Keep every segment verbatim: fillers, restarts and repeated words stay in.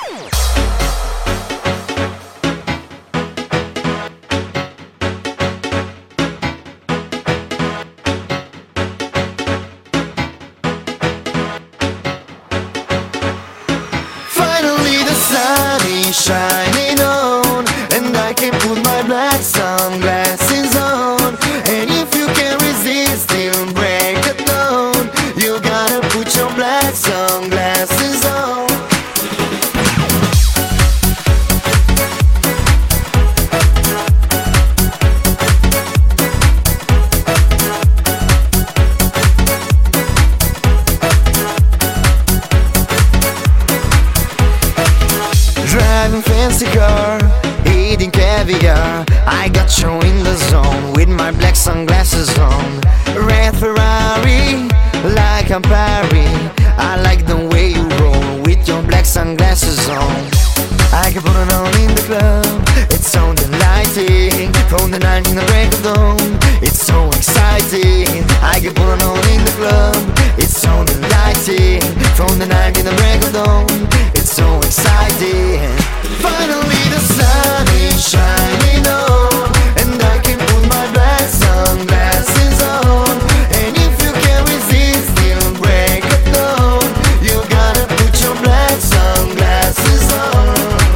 Finally the sun is shining on, and I can put my black sunglasses on. And if you can resist till break of dawn, you gotta put your black sunglasses on. Driving fancy car, eating caviar, I got you in the zone with my black sunglasses on. Red Ferrari, like I'm Paris, I like the way you roll with your black sunglasses on. I can put it on in the club, it's on the lighting, from the night in the break of dawn, it's so exciting. I can put it on in the club, it's on the lighting, from the night in the break of dawn, it's so exciting. Finally the sun is shining on, and I can put my black sunglasses on. And if you can resist till break of dawn, you gotta put your black sunglasses on.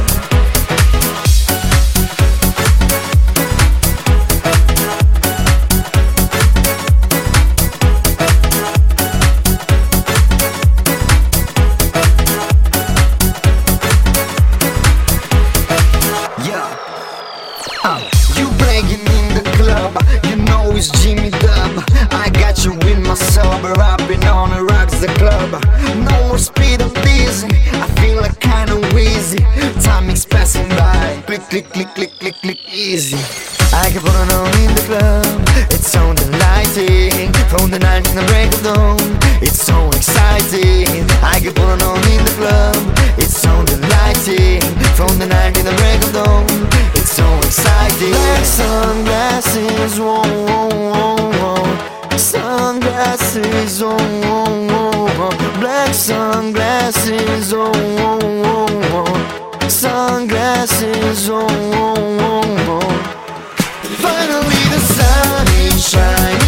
Uh, you bragging in the club, you know it's Jimmy Dub. I got you in my sober, rapping on the rocks the club. No more speed, I'm dizzy, I feel like kinda wheezy. Time is passing by, click, click, click, click, click, click, easy. I can put it on in the club, it's on the lighting, from the night in the break of dawn, it's so exciting. I can put it on in the club, it's on the lighting, from the night in the break of dawn, it's so exciting. Black sunglasses, whoa, whoa, whoa, whoa. Sunglasses, oh, oh, oh, oh. Black sunglasses, oh, oh, oh, oh. Sunglasses, oh, oh, oh, oh. Finally the sun is shining